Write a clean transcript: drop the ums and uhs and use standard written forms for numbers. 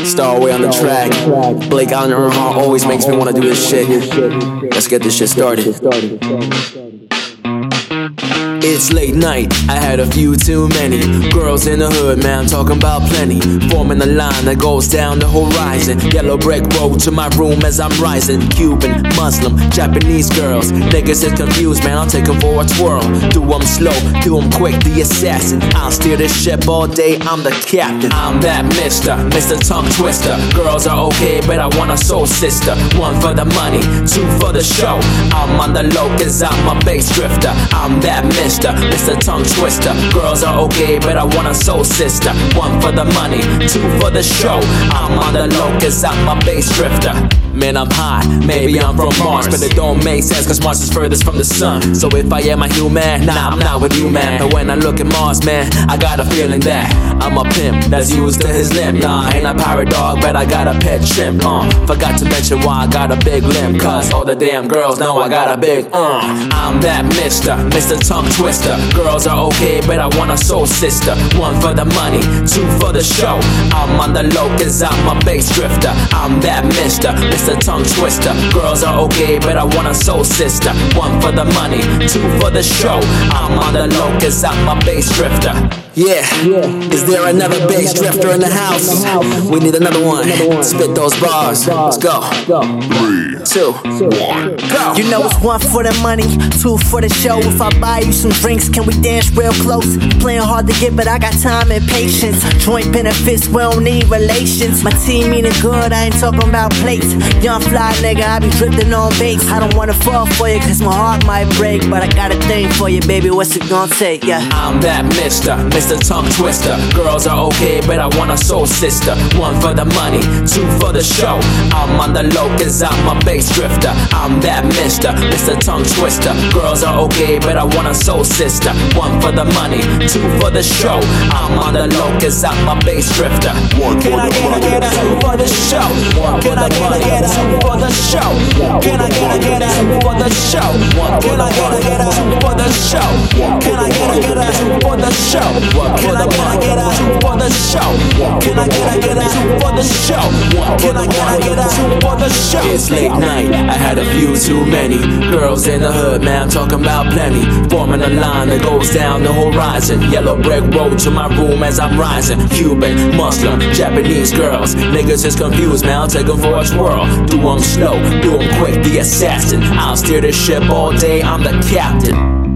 Starway on the track. Blake Allen Earnhardt always makes me want to do this shit. Let's get this shit started. It's late night, I had a few too many. Girls in the hood, man, I'm talking about plenty. Forming a line that goes down the horizon. Yellow brick road to my room as I'm rising. Cuban, Muslim, Japanese girls. Niggas is confused, man, I'll take them for a twirl. Do them slow, do them quick, the assassin. I'll steer this ship all day, I'm the captain. I'm that Mr. Tongue Twister. Girls are okay, but I want a soul sister. One for the money, two for the show. I'm on the low cause I'm a bass drifter. I'm that Mr. Tongue Twister. Girls are okay, but I want a soul sister. One for the money, two for the show. I'm on the low cause I'm a bass drifter. Man, I'm high, maybe I'm from Mars, but it don't make sense cause Mars is furthest from the sun. So if I am a human, nah, I'm not with you, man. But when I look at Mars, man, I got a feeling that I'm a pimp that's used to his limp. Nah, I ain't a pirate dog, but I got a pet shrimp. Forgot to mention why I got a big limp, cause all the damn girls know I got a big I'm that Mr. Tongue Twister. Girls are okay, but I want a soul sister. One for the money, two for the show. I'm on the low cause I'm a bass drifter. I'm that Mr. Tongue Twister. Girls are okay, but I want a soul sister. One for the money, two for the show. I'm on the low cause I'm a bass drifter. Yeah, is there another bass drifter in the house? We need another one. Spit those bars. Let's go. 3, 2, 1, go. You know it's one for the money, two for the show. If I buy you some drinks, can we dance real close? Playing hard to get, but I got time and patience. Joint benefits, we don't need relations. My team meaning good, I ain't talking about plates. Young fly nigga, I be drifting on bass. I don't wanna fall for you cause my heart might break, but I got a thing for you, baby, what's it gonna take? Yeah, I'm that Mr. Tongue Twister. Girls are okay, but I want a soul sister. One for the money, two for the show. I'm on the low cause I'm a bass drifter. I'm that Mr. Tongue Twister. Girls are okay, but I want a soul sister. One for the money, two for the show. I'm on the low cause I'm a bass drifter. Can I get a two for the show? Can I get a two for the show? Can I get a two for the show? Can I get a two for the show? Can I get a two for the show? Can I get a two for the show? Can I get a two for the show? Can I get a two for the show? It's late night, I had a few too many. Girls in the hood, man, I'm talking about plenty. Forming a line that goes down the horizon. Yellow brick road to my room as I'm rising. Cuban, Muslim, Japanese girls. Niggas is confused, man, I'll take them for a twirl. Do them slow, do them quick, the assassin. I'll steer this ship all day, I'm the captain.